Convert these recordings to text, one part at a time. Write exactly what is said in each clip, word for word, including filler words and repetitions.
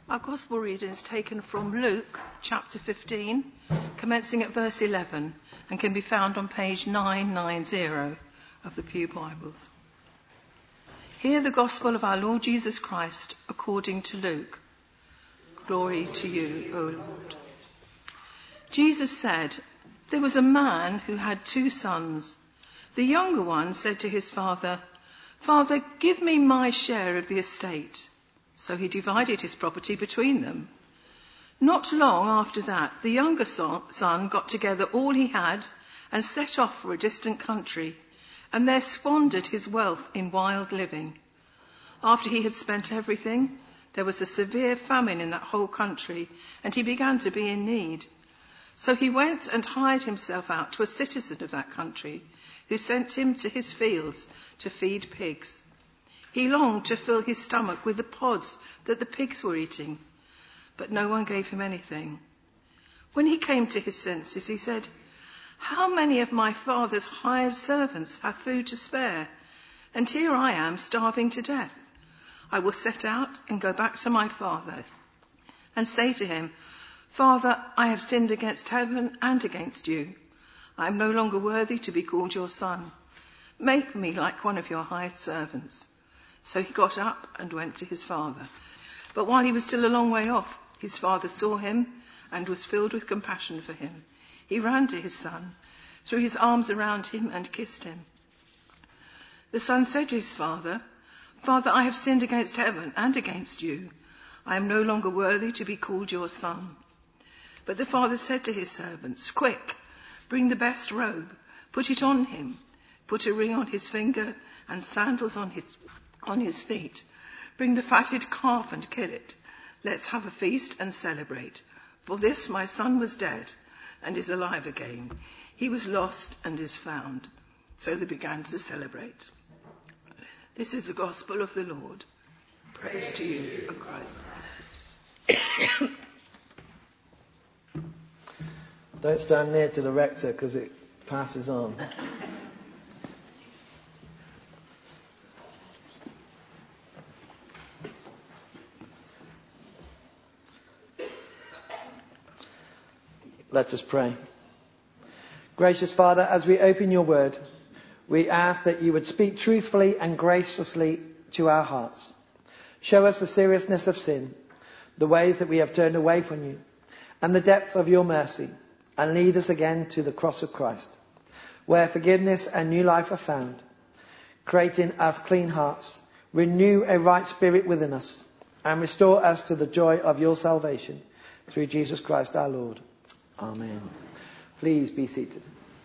Our Gospel reading is taken from Luke chapter fifteen, commencing at verse eleven, and can be found on page nine ninety of the Pew Bibles. Hear the Gospel of our Lord Jesus Christ according to Luke. Glory to you, O Lord. Jesus said, "There was a man who had two sons. The younger one said to his father, 'Father, give me my share of the estate.' So he divided his property between them. Not long after that, the younger son got together all he had and set off for a distant country, and there squandered his wealth in wild living. After he had spent everything, there was a severe famine in that whole country, and he began to be in need. So he went and hired himself out to a citizen of that country, who sent him to his fields to feed pigs. He longed to fill his stomach with the pods that the pigs were eating, but no one gave him anything. When he came to his senses, he said, 'How many of my father's hired servants have food to spare? And here I am starving to death. I will set out and go back to my father and say to him, Father, I have sinned against heaven and against you. I am no longer worthy to be called your son. Make me like one of your hired servants.' So he got up and went to his father. But while he was still a long way off, his father saw him and was filled with compassion for him. He ran to his son, threw his arms around him and kissed him. The son said to his father, 'Father, I have sinned against heaven and against you. I am no longer worthy to be called your son.' But the father said to his servants, 'Quick, bring the best robe, put it on him, put a ring on his finger and sandals on his on his feet. Bring the fatted calf and kill it. Let's have a feast and celebrate. For this my son was dead and is alive again. He was lost and is found.' So they began to celebrate." This is the gospel of the Lord. Praise to you, O Christ. Don't stand near to the rector because it passes on. Let us pray. Gracious Father, as we open your word, we ask that you would speak truthfully and graciously to our hearts. Show us the seriousness of sin, the ways that we have turned away from you, and the depth of your mercy, and lead us again to the cross of Christ, where forgiveness and new life are found. Create in us clean hearts, renew a right spirit within us, and restore us to the joy of your salvation, through Jesus Christ our Lord. Amen. Please be seated.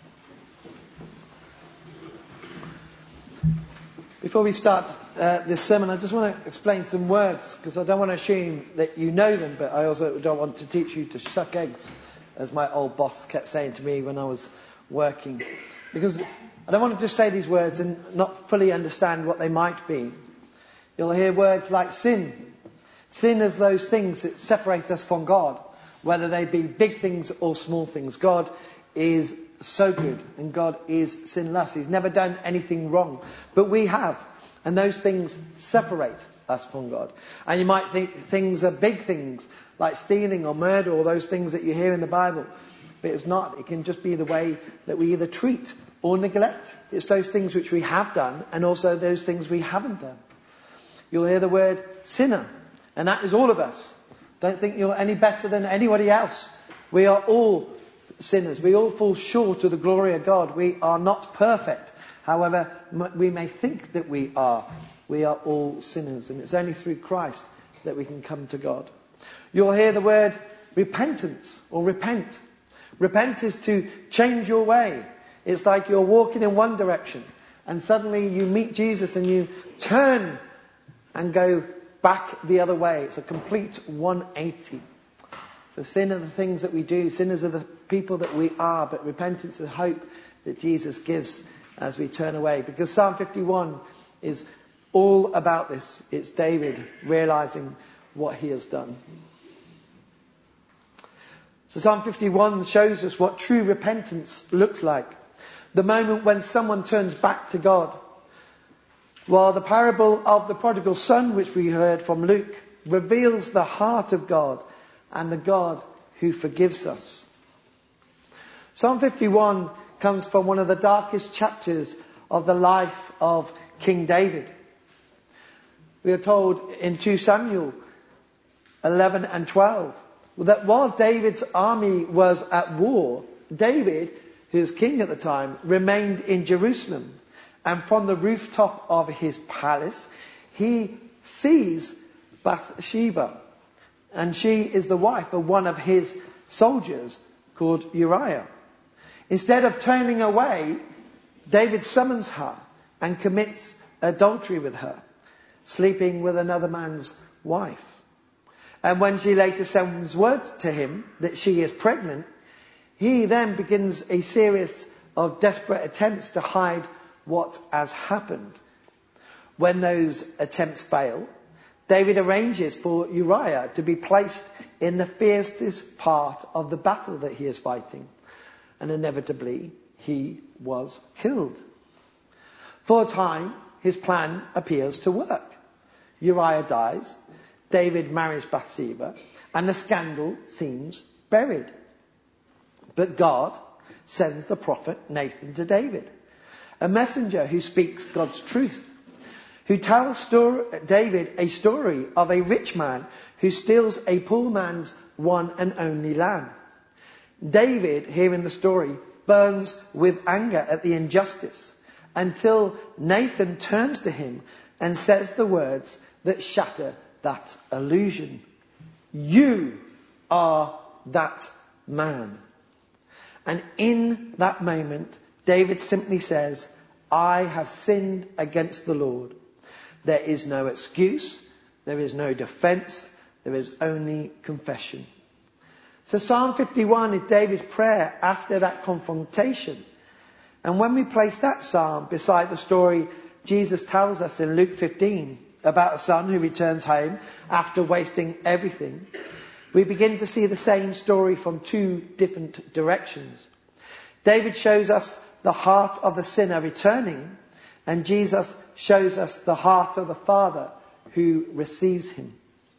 Before we start uh, this sermon, I just want to explain some words, because I don't want to assume that you know them, but I also don't want to teach you to suck eggs, as my old boss kept saying to me when I was working. Because I don't want to just say these words and not fully understand what they might be. You'll hear words like sin. Sin is those things that separate us from God, whether they be big things or small things. God is so good and God is sinless. He's never done anything wrong. But we have. And those things separate us from God. And you might think things are big things like stealing or murder or those things that you hear in the Bible. But it's not. It can just be the way that we either treat or neglect. It's those things which we have done and also those things we haven't done. You'll hear the word sinner. And that is all of us. Don't think you're any better than anybody else. We are all sinners. We all fall short of the glory of God. We are not perfect. However, we may think that we are. We are all sinners. And it's only through Christ that we can come to God. You'll hear the word repentance or repent. Repent is to change your way. It's like you're walking in one direction and suddenly you meet Jesus and you turn and go back the other way. It's a complete one eighty. So sin are the things that we do. Sinners are the people that we are. But repentance is hope that Jesus gives as we turn away. Because Psalm fifty-one is all about this. It's David realizing what he has done. So Psalm fifty-one shows us what true repentance looks like. The moment when someone turns back to God. While the parable of the prodigal son, which we heard from Luke, reveals the heart of God and the God who forgives us. Psalm fifty-one comes from one of the darkest chapters of the life of King David. We are told in Second Samuel eleven and twelve that while David's army was at war, David, who was king at the time, remained in Jerusalem. And from the rooftop of his palace, he sees Bathsheba. And she is the wife of one of his soldiers called Uriah. Instead of turning away, David summons her and commits adultery with her, sleeping with another man's wife. And when she later sends word to him that she is pregnant, he then begins a series of desperate attempts to hide what has happened. When those attempts fail, David arranges for Uriah to be placed in the fiercest part of the battle that he is fighting. And inevitably, he was killed. For a time, his plan appears to work. Uriah dies, David marries Bathsheba, and the scandal seems buried. But God sends the prophet Nathan to David, a messenger who speaks God's truth, who tells story, David a story of a rich man who steals a poor man's one and only lamb. David, hearing the story, burns with anger at the injustice until Nathan turns to him and says the words that shatter that illusion. You are that man. And in that moment, David simply says, I have sinned against the Lord. There is no excuse. There is no defense. There is only confession. So Psalm fifty-one is David's prayer after that confrontation. And when we place that psalm beside the story Jesus tells us in Luke fifteen about a son who returns home after wasting everything, we begin to see the same story from two different directions. David shows us the heart of the sinner returning, and Jesus shows us the heart of the Father who receives him.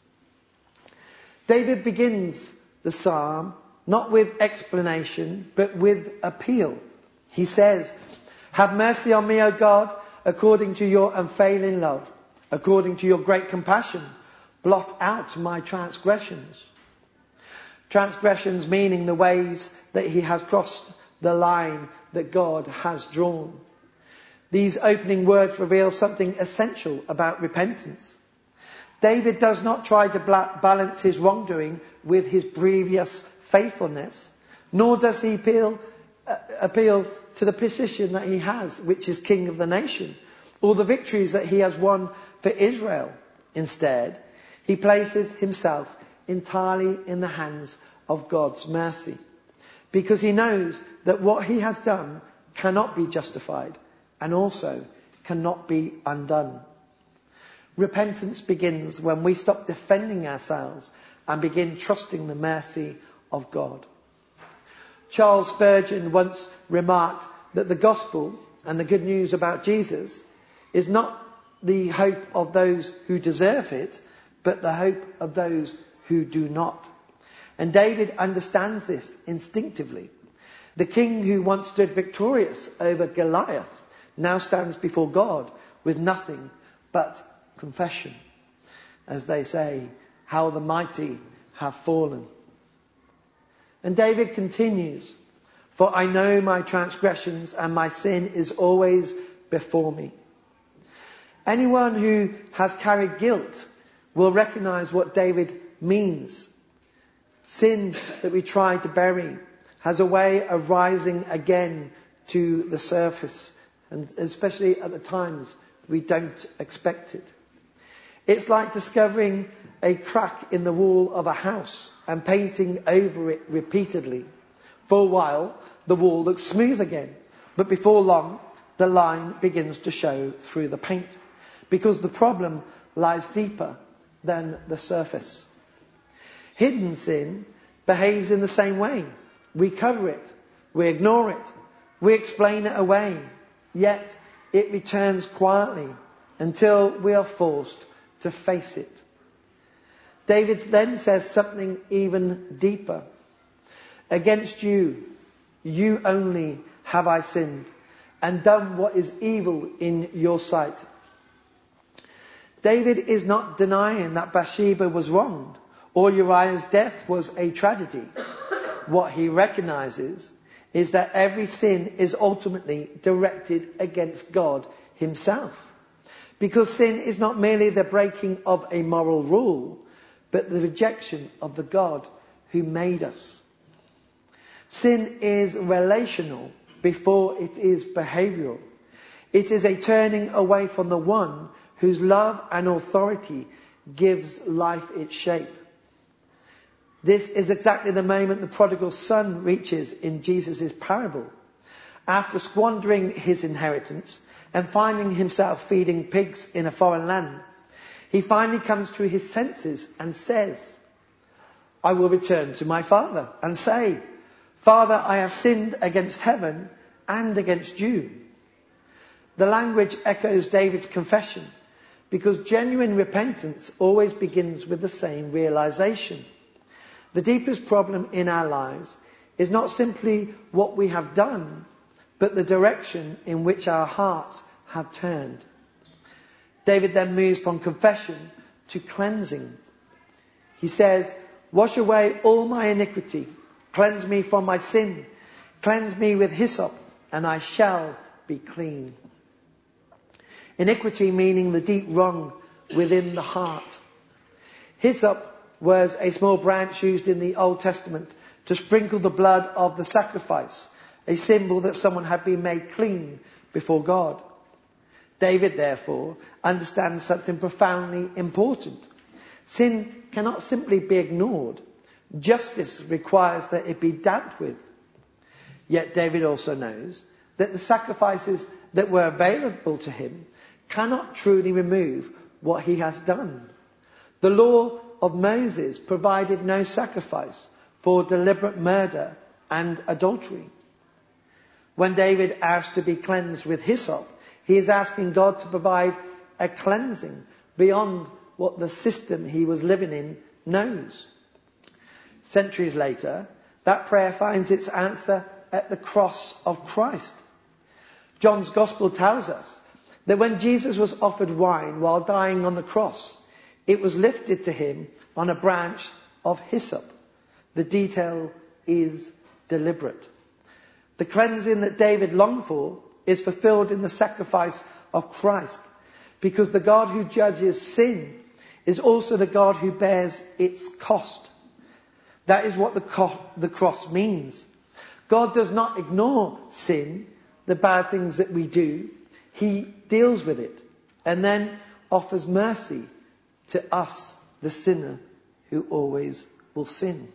David begins the psalm not with explanation, but with appeal. He says, have mercy on me, O God, according to your unfailing love, according to your great compassion, blot out my transgressions. Transgressions meaning the ways that he has crossed the line that God has drawn. These opening words reveal something essential about repentance. David does not try to balance his wrongdoing with his previous faithfulness, nor does he appeal, uh, appeal to the position that he has, which is king of the nation, or the victories that he has won for Israel. Instead, he places himself entirely in the hands of God's mercy, because he knows that what he has done cannot be justified and also cannot be undone. Repentance begins when we stop defending ourselves and begin trusting the mercy of God. Charles Spurgeon once remarked that the gospel and the good news about Jesus is not the hope of those who deserve it, but the hope of those who do not. And David understands this instinctively. The king who once stood victorious over Goliath now stands before God with nothing but confession. As they say, how the mighty have fallen. And David continues, for I know my transgressions and my sin is always before me. Anyone who has carried guilt will recognize what David means. Sin that we try to bury has a way of rising again to the surface, and especially at the times we don't expect it. It's like discovering a crack in the wall of a house and painting over it repeatedly. For a while, the wall looks smooth again, but before long, the line begins to show through the paint, because the problem lies deeper than the surface. Hidden sin behaves in the same way. We cover it, we ignore it, we explain it away, yet it returns quietly until we are forced to face it. David then says something even deeper. Against you, you only have I sinned, and done what is evil in your sight. David is not denying that Bathsheba was wronged, or Uriah's death was a tragedy. What he recognizes is that every sin is ultimately directed against God himself. Because sin is not merely the breaking of a moral rule, but the rejection of the God who made us. Sin is relational before it is behavioral. It is a turning away from the one whose love and authority gives life its shape. This is exactly the moment the prodigal son reaches in Jesus' parable. After squandering his inheritance and finding himself feeding pigs in a foreign land, he finally comes to his senses and says, I will return to my father and say, Father, I have sinned against heaven and against you. The language echoes David's confession, because genuine repentance always begins with the same realization. The deepest problem in our lives is not simply what we have done, but the direction in which our hearts have turned. David then moves from confession to cleansing. He says, wash away all my iniquity, cleanse me from my sin, cleanse me with hyssop, and I shall be clean. Iniquity meaning the deep wrong within the heart. Hyssop was a small branch used in the Old Testament to sprinkle the blood of the sacrifice, a symbol that someone had been made clean before God. David, therefore, understands something profoundly important. Sin cannot simply be ignored. Justice requires that it be dealt with. Yet David also knows that the sacrifices that were available to him cannot truly remove what he has done. The law of Moses provided no sacrifice for deliberate murder and adultery. When David asked to be cleansed with hyssop, he is asking God to provide a cleansing beyond what the system he was living in knows. Centuries later, that prayer finds its answer at the cross of Christ. John's Gospel tells us that when Jesus was offered wine while dying on the cross, it was lifted to him on a branch of hyssop. The detail is deliberate. The cleansing that David longed for is fulfilled in the sacrifice of Christ, because the God who judges sin is also the God who bears its cost. That is what the, co- the cross means. God does not ignore sin, the bad things that we do. He deals with it and then offers mercy to us, the sinner, who always will sin.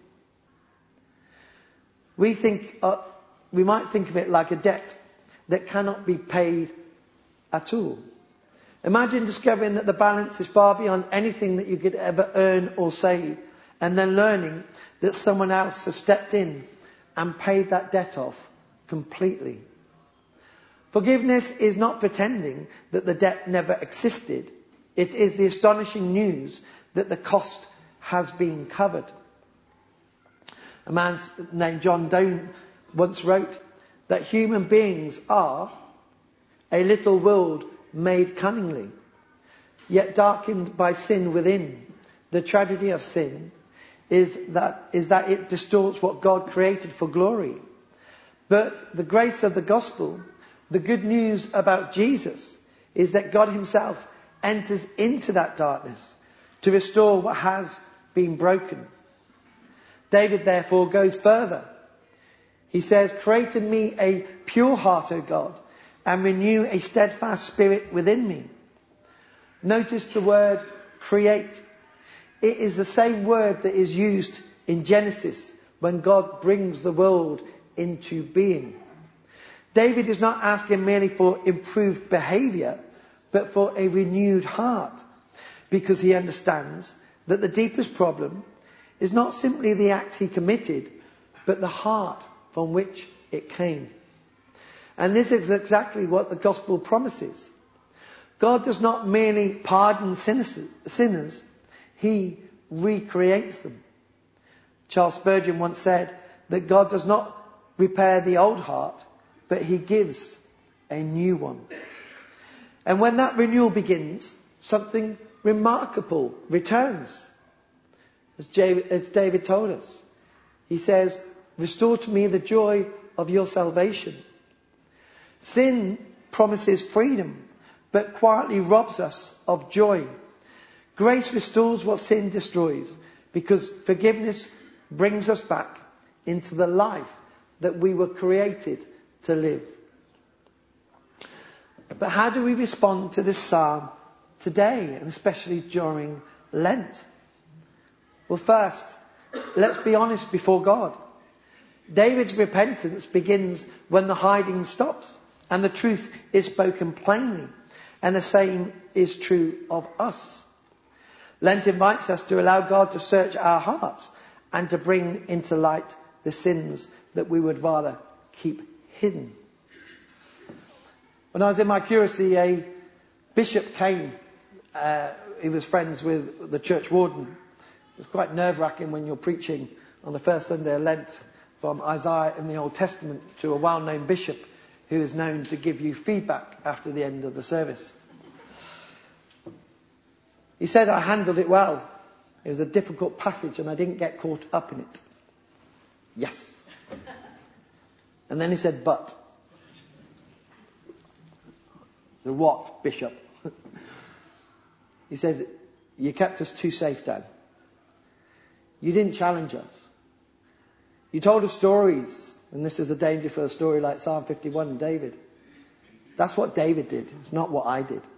We think, uh, we might think of it like a debt that cannot be paid at all. Imagine discovering that the balance is far beyond anything that you could ever earn or save, and then learning that someone else has stepped in and paid that debt off completely. Forgiveness is not pretending that the debt never existed. It is the astonishing news that the cost has been covered. A man named John Donne once wrote that human beings are a little world made cunningly, yet darkened by sin within. The tragedy of sin is that, is that it distorts what God created for glory. But the grace of the gospel, the good news about Jesus, is that God himself enters into that darkness to restore what has been broken. David therefore goes further. He says, create in me a pure heart, O God, and renew a steadfast spirit within me. Notice the word create. It is the same word that is used in Genesis when God brings the world into being. David is not asking merely for improved behavior, but for a renewed heart, because he understands that the deepest problem is not simply the act he committed, but the heart from which it came. And this is exactly what the gospel promises. God does not merely pardon sinners, he recreates them. Charles Spurgeon once said that God does not repair the old heart, but he gives a new one. And when that renewal begins, something remarkable returns. As David told us, he says, "Restore to me the joy of your salvation." Sin promises freedom, but quietly robs us of joy. Grace restores what sin destroys, because forgiveness brings us back into the life that we were created to live. But how do we respond to this psalm today, and especially during Lent? Well, first, let's be honest before God. David's repentance begins when the hiding stops and the truth is spoken plainly, and the same is true of us. Lent invites us to allow God to search our hearts and to bring into light the sins that we would rather keep hidden. When I was in my curacy, a bishop came. Uh, he was friends with the church warden. It's quite nerve-wracking when you're preaching on the first Sunday of Lent from Isaiah in the Old Testament to a well-known bishop who is known to give you feedback after the end of the service. He said I handled it well. It was a difficult passage and I didn't get caught up in it. Yes. And then he said, but. So what, Bishop? He said, you kept us too safe, Dad. You didn't challenge us. You told us stories, and this is a danger for a story like Psalm fifty-one and David. That's what David did. It's not what I did.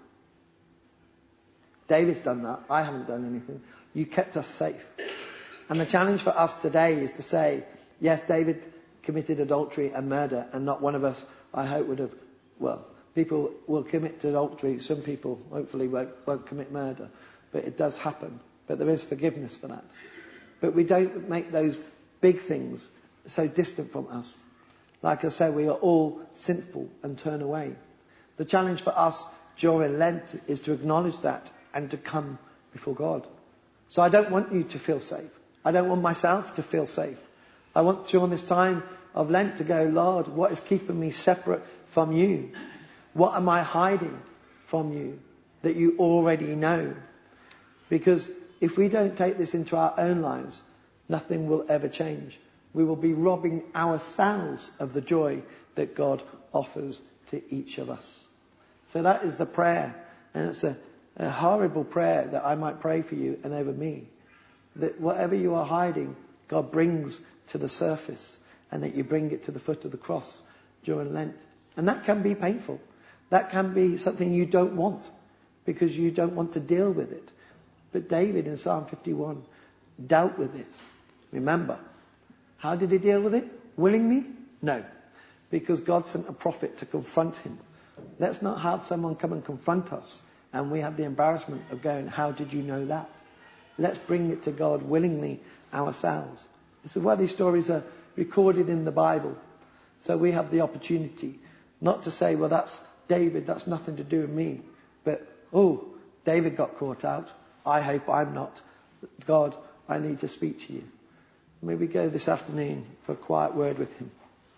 David's done that. I haven't done anything. You kept us safe. And the challenge for us today is to say, yes, David committed adultery and murder, and not one of us, I hope, would have, well, people will commit adultery. Some people, hopefully, won't, won't commit murder. But it does happen. But there is forgiveness for that. But we don't make those big things so distant from us. Like I said, we are all sinful and turn away. The challenge for us during Lent is to acknowledge that and to come before God. So I don't want you to feel safe. I don't want myself to feel safe. I want to, on this time of Lent, to go, Lord, what is keeping me separate from you? What am I hiding from you that you already know? Because if we don't take this into our own lives, nothing will ever change. We will be robbing ourselves of the joy that God offers to each of us. So that is the prayer. And it's a, a horrible prayer that I might pray for you and over me. That whatever you are hiding, God brings to the surface, and that you bring it to the foot of the cross during Lent. And that can be painful. That can be something you don't want, because you don't want to deal with it. But David in Psalm fifty-one dealt with it. Remember, how did he deal with it? Willingly? No. Because God sent a prophet to confront him. Let's not have someone come and confront us and we have the embarrassment of going, how did you know that? Let's bring it to God willingly ourselves. This is why these stories are recorded in the Bible. So we have the opportunity not to say, well, that's David, that's nothing to do with me. But, oh, David got caught out. I hope I'm not. God, I need to speak to you. May we go this afternoon for a quiet word with him.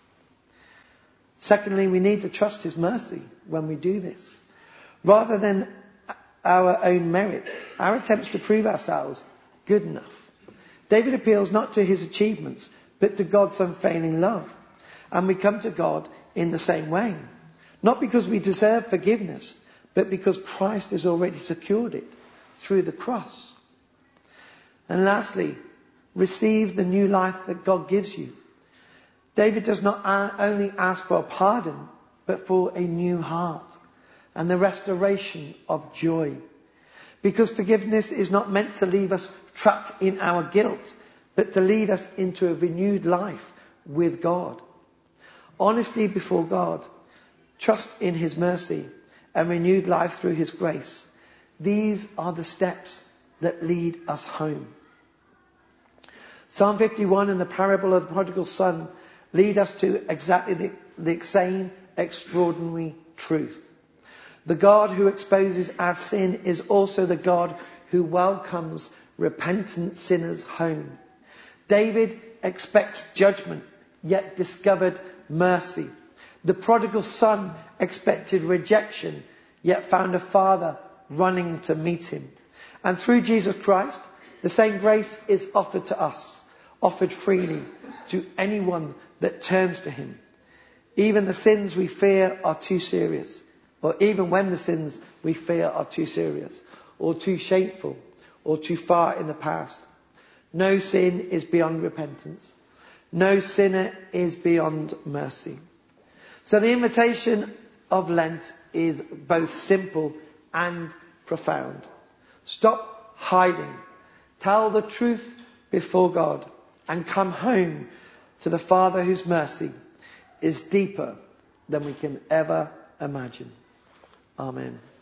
Secondly, we need to trust his mercy when we do this. Rather than our own merit, our attempts to prove ourselves good enough. David appeals not to his achievements, but to God's unfailing love. And we come to God in the same way. Not because we deserve forgiveness, but because Christ has already secured it through the cross. And lastly, receive the new life that God gives you. David does not only ask for a pardon, but for a new heart and the restoration of joy. Because forgiveness is not meant to leave us trapped in our guilt, but to lead us into a renewed life with God. Honesty before God, trust in his mercy, and renewed life through his grace. These are the steps that lead us home. Psalm fifty-one and the parable of the prodigal son lead us to exactly the, the same extraordinary truth. The God who exposes our sin is also the God who welcomes repentant sinners home. David expects judgment, yet discovered mercy. The prodigal son expected rejection, yet found a father running to meet him. And through Jesus Christ, the same grace is offered to us, offered freely to anyone that turns to him. Even the sins we fear are too serious, or even when the sins we fear are too serious, or too shameful, or too far in the past. No sin is beyond repentance. No sinner is beyond mercy. So the invitation of Lent is both simple and profound. Stop hiding. Tell the truth before God and come home to the Father whose mercy is deeper than we can ever imagine. Amen.